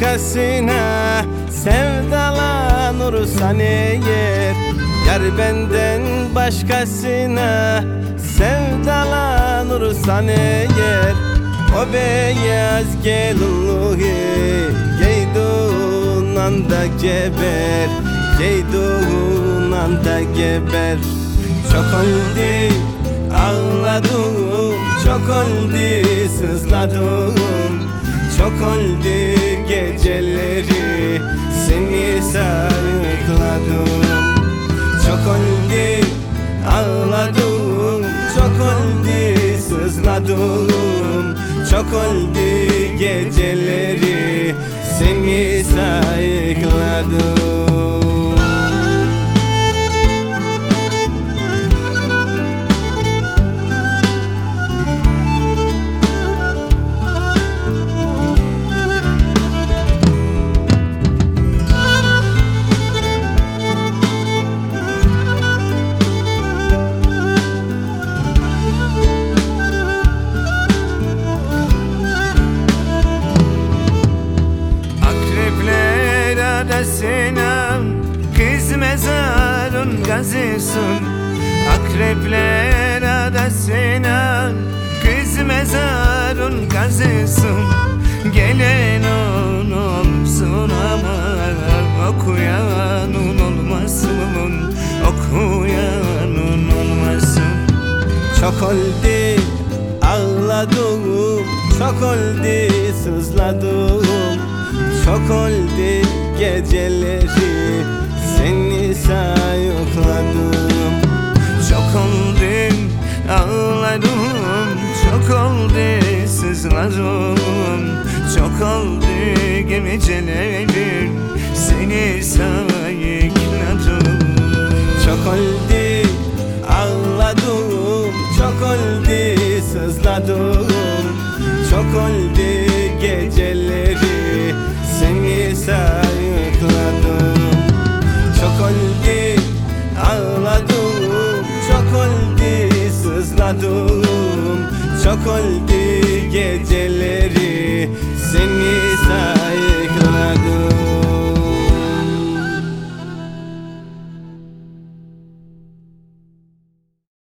başkasına sevdalanırsan eğer, yar benden başkasına sevdalanırsan eğer, o beyaz gelinliği giydiğin anda geber, giydiğin anda geber. Çok oldu ağladım, çok oldu sızladım, çok oldu geceleri seni sayıkladım. Çok oldu ağladım, çok oldu sızladım, çok oldu geceleri seni sayıkladım. Sinem kız mezarın gazısın, akrepler adasına kız mezarın gazısın. Gelen olsun ama okuyanın olmasın, okuyanın olmasın. Çok oldu ağladım, çok oldu sızladım, çok oldu geceleri seni sayıkladım. Çok oldu ağladım, çok oldu sızladım, çok oldu geceleri seni sayıkladım. Çok oldu ağladım, çok oldu sızladım, çok oldu geceleri seni sayıkladım. Çok oldu ağladım, çok oldu sızladım, çok oldu geceleri seni sayıkladım.